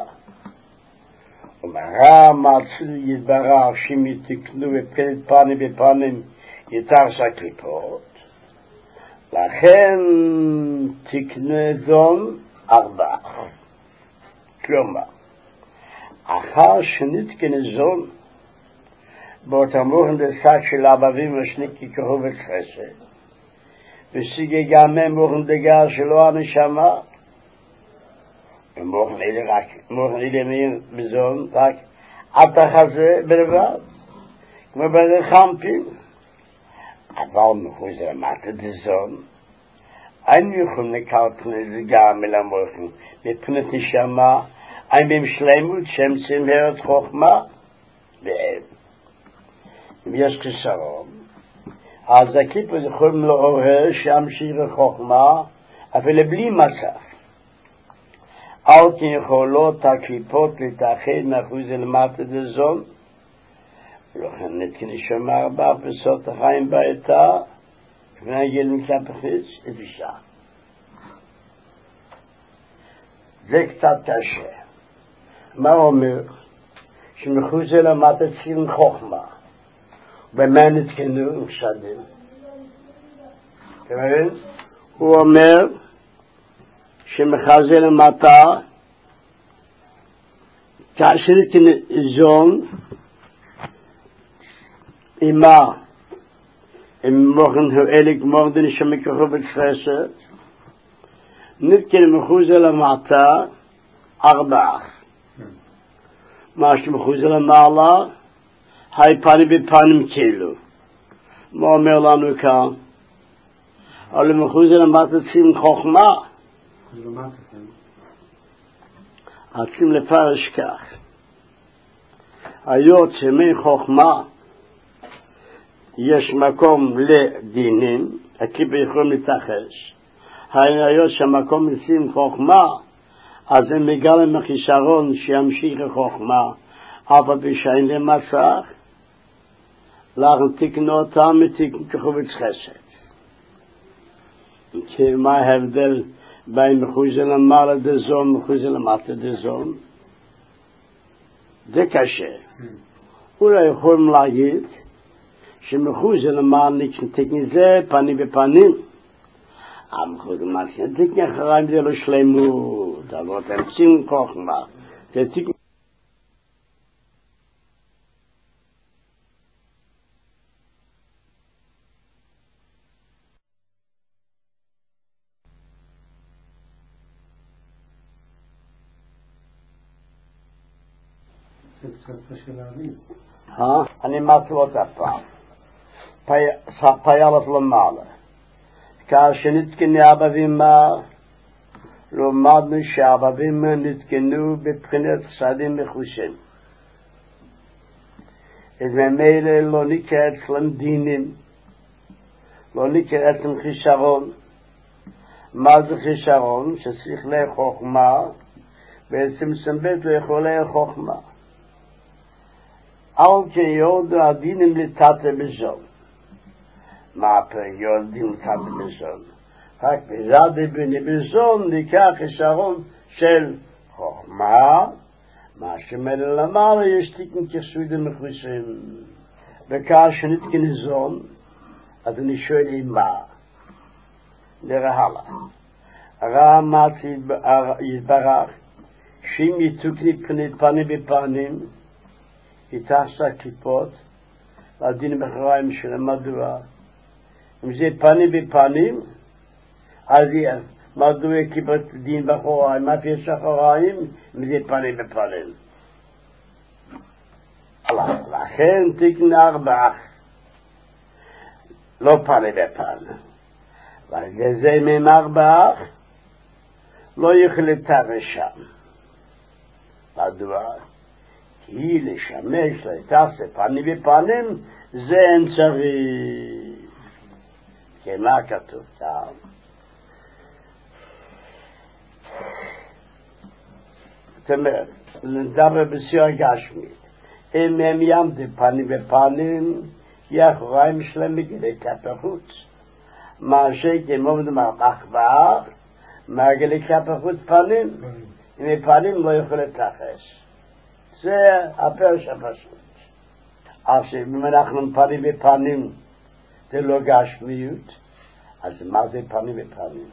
ומראה מצל יתברר שהם יתקנו בפלט פנים בפנים יתר הקליפות. לכן תקנו זון ארבע. כלומר, אחר שנתקנה זון, באותם מוכן דסק של אבבים ושניקי קרוב את חסד, וסיגי גם הם מוכן דגר שלא הנשמה, ומוכן אלה רק, מוכן אלה מין בזון, רק עד החזה בלבד, כמו ברחמפים, אבל מחוז רמת את הזון, אין יכולים לקרוא פני דגר מלמוכן, מפנת נשמה, אין בהם שלמות שם צמרת חוכמה, והם. אם יש חסרון, אז הקליפות יכולים לעורר שימשיך חוכמה, אפילו בלי מצב. אל כן יכולות הקליפות להתאחד מאחוז למטה דזון, ולכן נתקנה שם ארבע פסות החיים בעתה, ונגיע למקלט החץ, את אישה. זה קצת קשה. מה אומר? שמחוז למטה צריכים חוכמה. במה נתקנו משדים? כן? הוא אומר שמחזה למטה כאשר נתקנו זון אימה אם מוכן הואלק מורדן שמקרחו בצפסת נתקנו מחוזה למטה ארבעה מה שמחוזה למעלה היי פנים בפנים כאילו. מה אומר לנו כאן? אבל מחוזה למטה צריכים חוכמה. צריכים לפרש כך. היות שמין חוכמה יש מקום לדינים, הכיפה יכולים להתאחש. היות שהמקום לשים חוכמה, אז הם מגלים החיסרון שימשיך החוכמה, אבל בשעין למצח, לאחר תקנו אותם ותקנו כחובץ חסד. כי מה ההבדל בין מחוזה למעלה דזון ומחוזה למטה דזון? זה קשה. אולי יכולים להגיד שמחוזה למעלה תקנו זה פנים בפנים. המחוזה למעלה תקנו אחריים זה לא שלמות, אבל אתם צריכים חוכמה. תקנו אני מצלות הפעם. פיילת למעלה. כאשר נתקנו אבא ואמא, למדנו שאבא ואמא נתקנו בבחינת חסדים מחושים. אז ממילא לא נקרא אצלם דינים, לא נקרא אצלם חישרון. מה זה חישרון? שצריך לחוכמה, בעצם סמבט ליכולי חוכמה. אל כן יודו הדינים לטאטה בזון. מה הפריודים לטאטה בזון? רק בזד בני בזון נקרא חישרון של חוכמה, מה שמאלה למעלה יש תיקן כסוידים מחוסים. וכאשר נתקן זון, אז אני שואל לי מה? נראה הלאה. רמת יתברך, שאם יתוקני פנים בפנים, יתעשה כיפות, והדין בחריים שלהם מדוע. אם זה פנים בפנים, אז מדוע כיפות דין בחריים, מה יש אחריים, אם זה פנים בפנים. לכן תקן ארבע, לא פנים בפנים. וזה ממרבח לא יוכל לתאר שם. מדוע? כי לשמש לתעשה פנים בפנים זה אין צריך. כמה כתוב כאן? זאת אומרת, לדבר בסיוע גשמית. אם הם יעמדו פנים בפנים, יחוריים שלהם מגלי כלפי חוץ. מה שכמו מדמר אחבר, מגלי כלפי חוץ פנים, אם פנים לא יכול להתרחש. זה הפרש הפשוט. עכשיו, אם אנחנו פנים בפנים, זה לא גשמיות, אז מה זה פנים בפנים?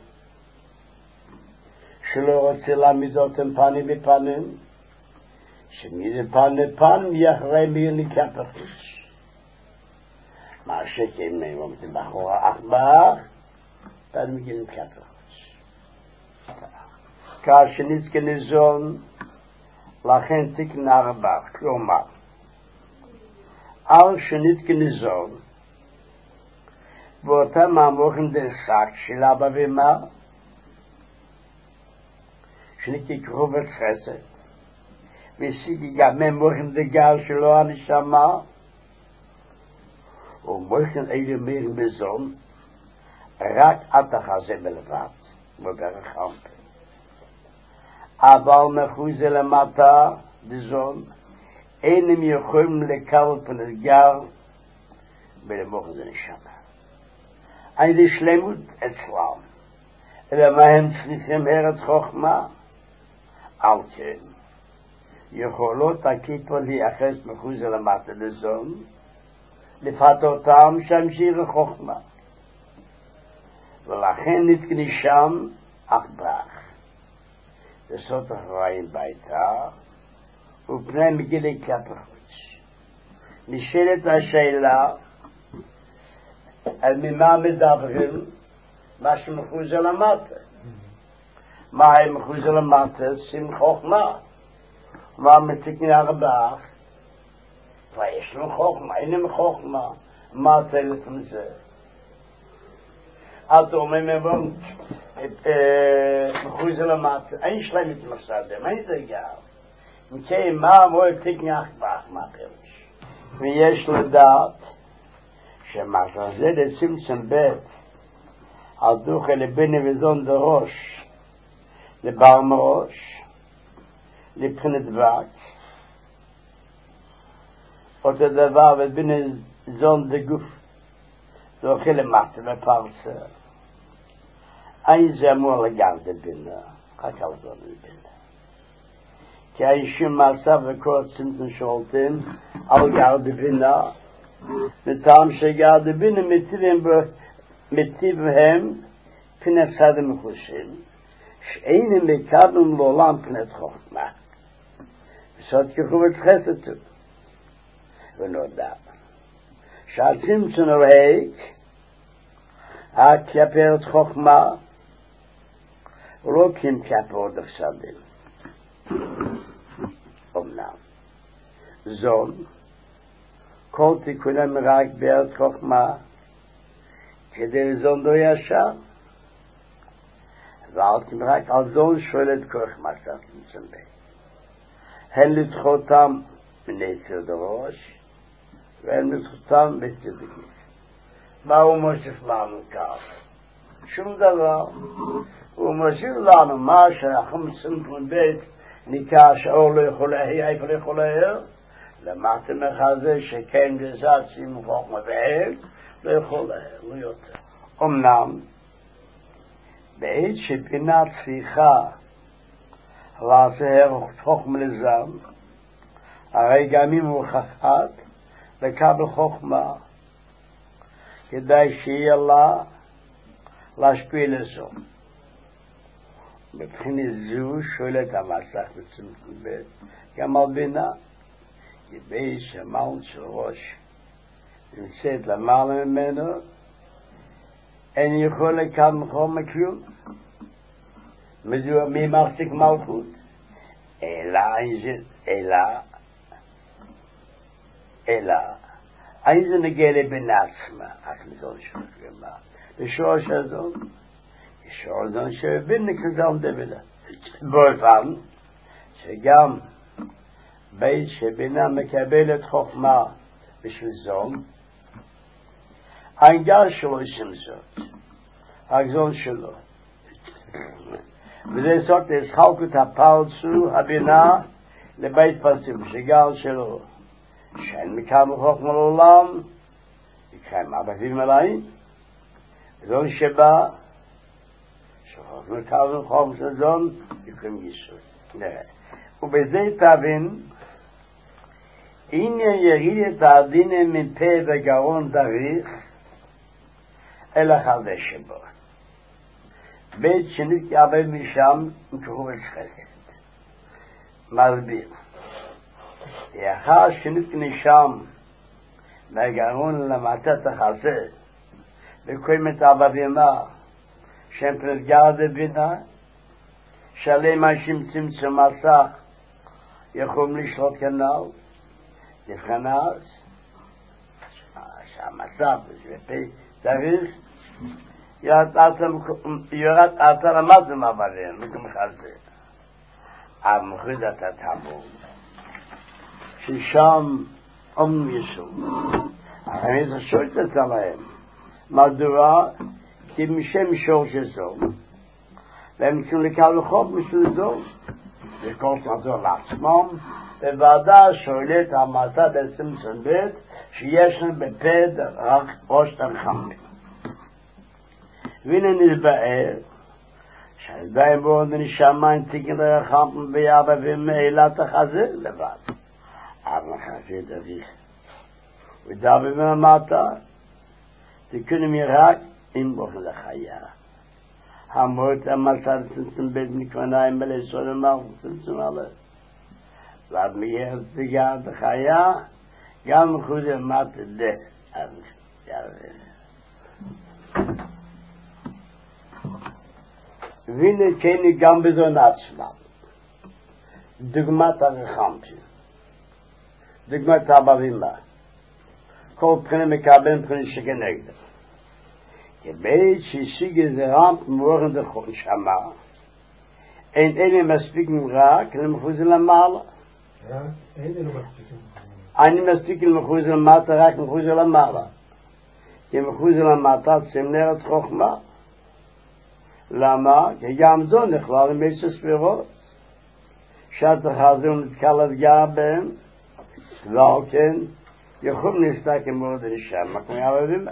שלא רוצה להעמיד אותם פנים בפנים, שמי זה פנים בפנים יחרי מיני כלפי חוץ. מה שכן אומרים בחור האחבר, ואני מגיעים כלפי חוץ. כאשר נזכן איזון, לכן תקן ארבע, כלומר, על שנתקן איזון, ואותם המוחים דשק של אבא ואמא, שנקראו בחסד, וסיגי גם הם מוחים דגל שלו הנשמה, ומוחים אלה מירים בזון, רק עד החזה בלבד, וברך אמפה. אבל מחוזה למטה בזון, אינם יכולים לקבל פנגר, ולמוחים זה נשמה. אין לי שלמות אצלם, אלא מה הם צריכים ארץ חוכמה? על כן, יכולות הכיפו לייחס מחוזה למטה לזון, לפתותם שם שיר חוכמה. ולכן נתקני שם אחבך. וסות אחראים ביתה, ופני מגילי כלפי חוץ. נשאלת השאלה, על ממה מדברים, מה שמחוזה למטה. מה הם מחוזה למטה? שים חוכמה. מה מתקני ארבח? ויש לו חוכמה, אין לו חוכמה. מה תלת מזה? אז אומרים מבום, מחוזה למטה, אין שלם את מסעדם, אין זה גר. מכן מה אמרו תקני ארבח, מה פירוש? ויש לדעת, שמה שזה לצמצם בית, על דוחה לביני וזון דרוש, לבר מראש, לבחינת דבק, אותו דבר וביני זון דגוף, דוחה למטה בפרסה. אין זה אמור לגב דבינה, רק על זון דבינה. כי האישים מעשה וכל צמצם שולטים, על גר דבינה, מטעם שגר דבינה מטיב הם פני סדם מחושים, שאינם מקבלים לעולם פני חוכמה. וסוד ככו ותחסתו. ונודע. שהצמצום הרהיק, הכפרת חוכמה, לא ככפרות הפסדים. אמנם. זון, כל תיקונם רק בארץ חוכמה, כדי לזון לא ישר. ואלתם רק על זון שואל את כוח מסך מצמבה. הן לדחותם מנצר דרוש, והן לדחותם בצדקית. מה הוא מוסיף לנו כך? שום דבר. הוא מוסיף לנו מה שאנחנו מצמפון בית, ניקה שאור לא יכול להעיר, איפה לא יכול להעיר? למטה מחזה שכן גזת שימו חוכמה ועל, לא יכול להעיר, לא יותר. אמנם, בעת שבינה צריכה לעזר חוכמה לזם, הרי גם אם הוא חכת לקבל חוכמה, כדאי שיהיה לה להשפיע לזו. מבחינת זו שואלת המסך בצמצום בית, גם על בינה, כדי שהמעל של ראש נמצאת למעלה ממנו, אין יכול לקדם חוכמה כלום. מדוע מי מחזיק מלכות? אלא, אלא, אלא, אין זה נגיע לבין עצמה, אך מזון שלכם, לשורש הזאת, לשורש הזאת שבין נקזם דבלה. באופן, שגם בית שבינה מקבלת חוכמה בשביל זון, ההנגר שלו יש זאת, הגזון שלו. וזה זאת להשחלקות הפרצו הבינה לבית פסים, שגר שלו. שאין מקבל חוכמה לעולם, יקראים אבבים עליי, זון שבא, שחוכמה מקבל חוכמה של זון, יקראים גיסוי. נראה. ובזה תבין, עניין יריד את העדינים מפה וגרון דריך, אלא חרדה שבו. בית שנית יעבד משם, וכהוא את מסביר. לאחר שנית נשם, מהגרון למטת החזה, וקוימת אבבימה, שהם פרגרד בינה, שעליהם אנשים צמצום מסך, יכולים לשלוט כנל, לבחנס, שהמצב, צריך, יורד ארצה למדנו מבלים, וכמחל זה. המחוד אתה תמור, ששם אומנו ישו. אני זה שולטת עליהם. מדוע? כי משם שור שזו, והם צריכים לקבל חוב משל זו, וכל תעזור לעצמם, בוועדה שואלת המעשה בצמצום בית, שיש לנו בפד רק ראש תנחמים. והנה נתבאר, שעדיין בו נשמה נתיקן לרחם ביאבא ומעילת החזה לבד. אבל חזה דביך. ודאבי ממטה, תיקונים רק אם בו לחיה. המות המלצה לצמצום בית מקווניים בלסון המערכת צמצום עליו. ועד מיהר תיגר בחיה, גם מחוזה מטה דה. אז יאבא. והנה כן גם בזון עצמם. דוגמת הרחמתי. דוגמת הבבימה. כל בחינה מקבל בחינה שכנגדה. כבית שהשיג איזה רמת מורן דחון שמה, אין אלה מספיקים רק למחוז למעלה. אין אלה מספיקים. אני מספיק למחוז למטה רק מחוז למעלה. כי מחוז למטה צמנרת חוכמה. למה? כי גם זו נכלל עם איזה ספירות. שטח הזה הוא נתקל את גרבן, ועל כן יכולים להסתכל מאוד לשם, מה כמו יאבבים?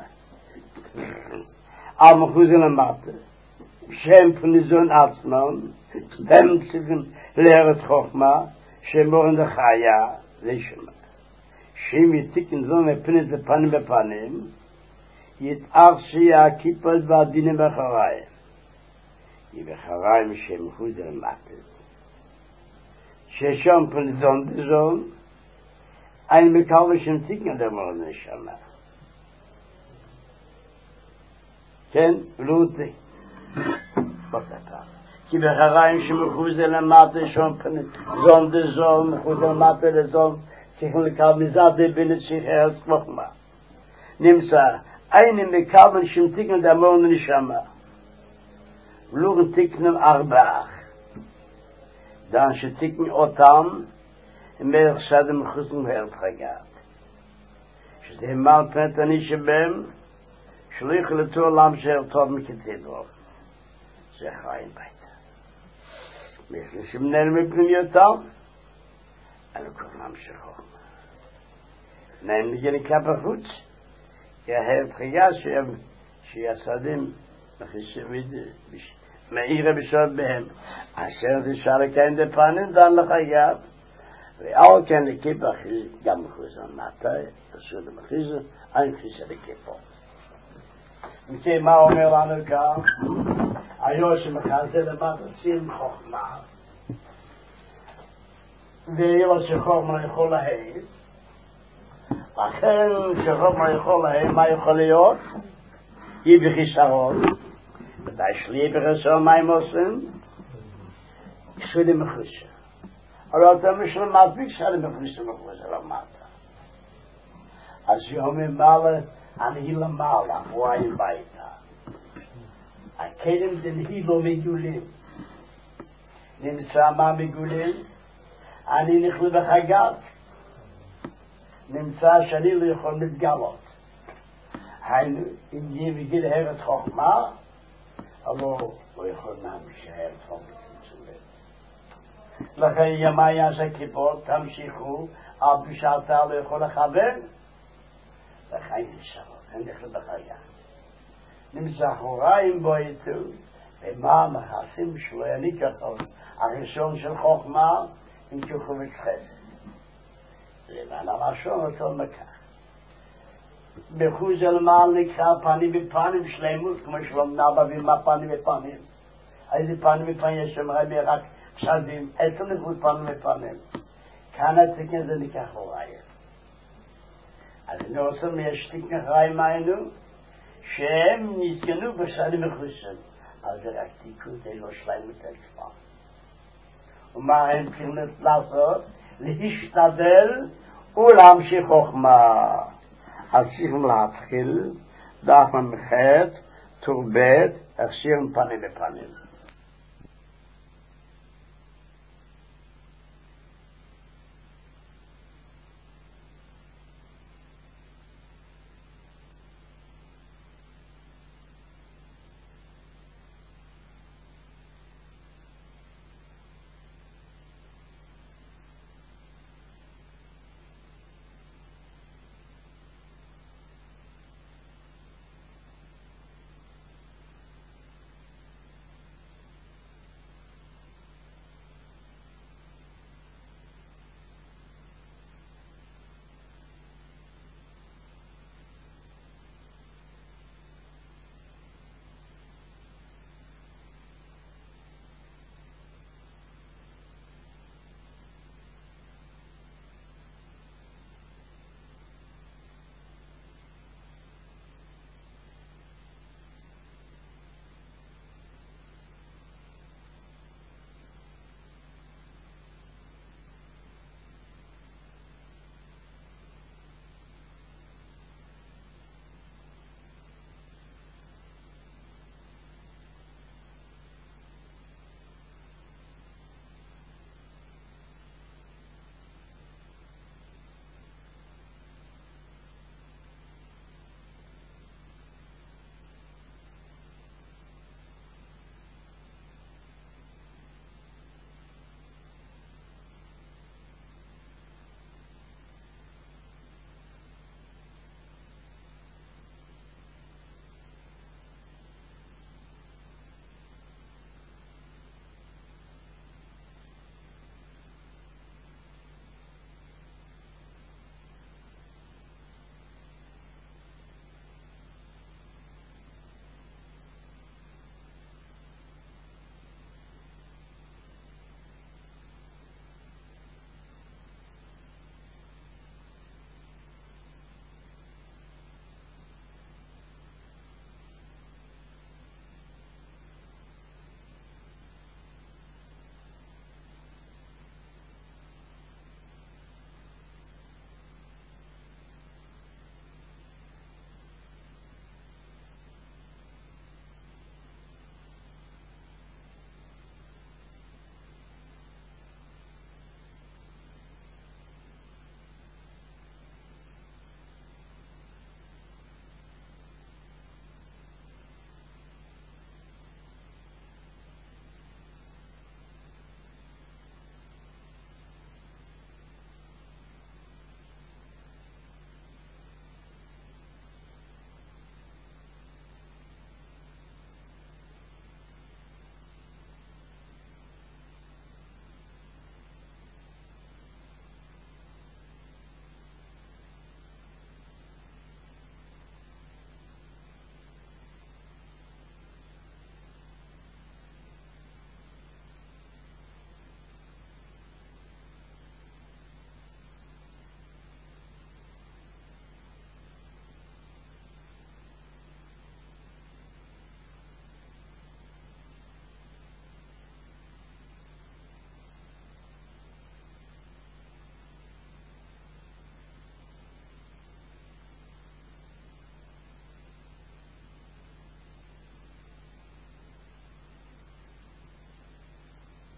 על מחוז למטה, שהם פניזון עצמם, הם צריכים לארץ חוכמה, שהם מורן דחיה, לשמה. שהם יתיקן זו מפנית לפנים בפנים, יתאר שיהיה הכיפות והדינים בחריים. כי בחריים שהם מחוז למטה. ששם פניזון דזון, אני מקווה שהם תיקן למורן לשמה. כן, ולותי. כי בחריים שמחוז למטה, שם פניזון דזון, מחוז למטה לזון, צריכים לקבל מזעדי בין צריכה אז חוכמה. נמצא, einen מקבל שמתיקן דמון נשמה. ולוגן תיקנם ארבעה. dann שתיקן אותם, הם בערך שדם חוסם הרפגת. שזה אמר פנת אני שבהם, שלא יחלטו עולם שהרטוב מכתדו. זה חיים ביתה. משל שמנהל מפנימיותם, אני קוראים שחור. נעים נגן כפה חוץ, כי ההרפגה שיסדים מחישביד מאירה בשעות בהם, אשר תשאר לכאן דפנים דן לך יב, ועל כן לכיפה גם מחוזן מתי, תעשו למחיזה, אין חיזה לכיפה. מכי מה אומר לנו כאן? היו שמחזה למטה שים חוכמה, ויהיה שחוכמה יכול להעיד, לכן שחוכמה יכול להעיד, מה יכול להיות? היא בחיסרון, ודאי שלי בחיסרון מה הם עושים? שלי מחושה. אבל אתה משלם מספיק שלי מחושה מחושה למטה. אז יום ממעלה, אני למעלה, וואי ביתה. הכלים דנהי לא מגולים. נמצא מה מגולים? אני נכלי בחגת. נמצא שאני לא יכול להתגלות. היינו, אם יהיה בגיל הרת חוכמה, אבל לא יכול להמשיך הרת חוכמה. לכן ימי יעשה כיפות, תמשיכו, על בשעתה לא יכול לכוון, לכן נשארות, אין נכלל בחיה. נמצא חוריים בו איתו, ומה המחסים שלו יניק יכול, הראשון של חוכמה, עם כוכבת חסד. למען הראשון אותו מקח. בחוז אל מעל נקרא פנים בפנים שלמות, כמו שלום נבא ומה פנים בפנים. איזה פנים בפנים יש שם רבי רק פשדים, איפה נבוד פנים בפנים. כאן התקן זה ניקח הוריים. אז אני רוצה מישתיק נחריים היינו, שהם נתגנו בשנים מחוסים. אז זה רק תיקות, אין לו שלמות עצמם. ומה הם צריכים לעשות? להשתדל ולהמשיך חוכמה. אז צריכים להתחיל, דף ממחת, תורבט, אכשירים פנים בפנים.